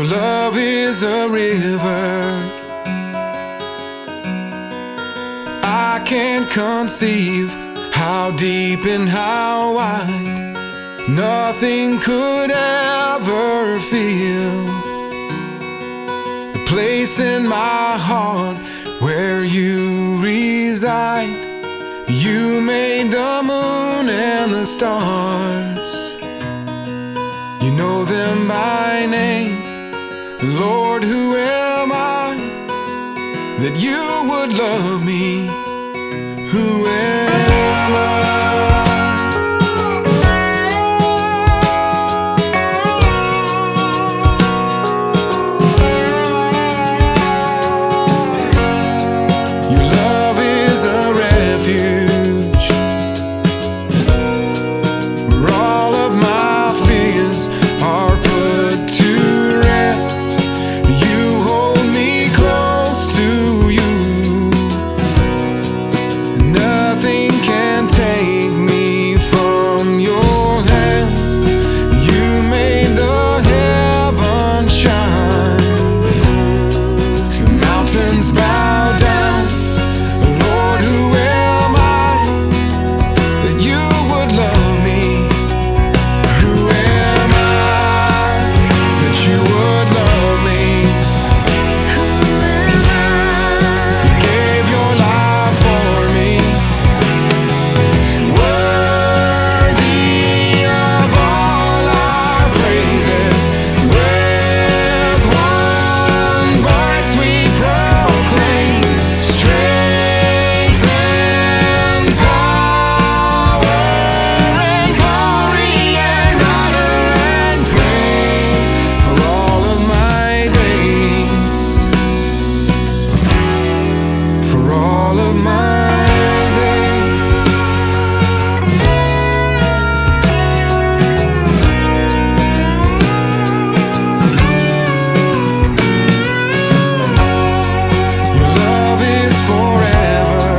Your love is a river I can't conceive how deep and how wide nothing could ever fill the place in my heart where you reside. You made the moon and the stars, you know them by name. Lord, who am I that you would love me? Who am I? Your love is a refuge where all of my fears are put to rest. You hold me close to you. Nothing can take me from your hands. You made the heavens shine, the mountains bow down. Lord, who am I that you would love me? Who am I that you would love me? Who am I? You gave your life for me. Worthy of all our praises, with one voice we proclaim strength and power and glory and honor and praise for all of my days, for all of my days. Your love is forever.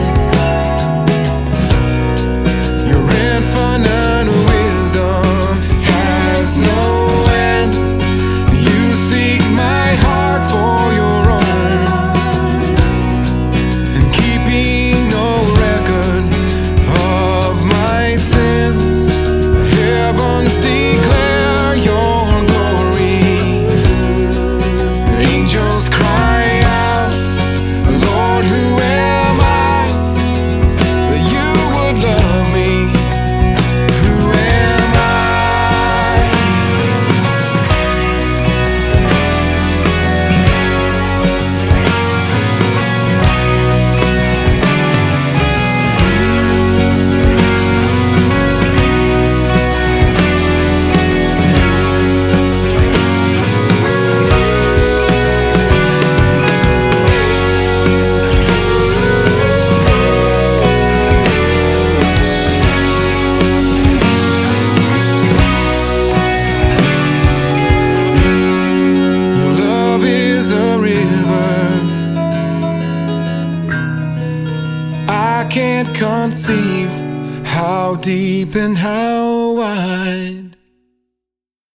Your infinite wisdom has no end. You seek my heart for your own, and keeping no record of my sins. The heavens declare your glory. The angels cry out, Lord, who am I that you would love me? Who am I? Your love is a river I can't conceive how deep and how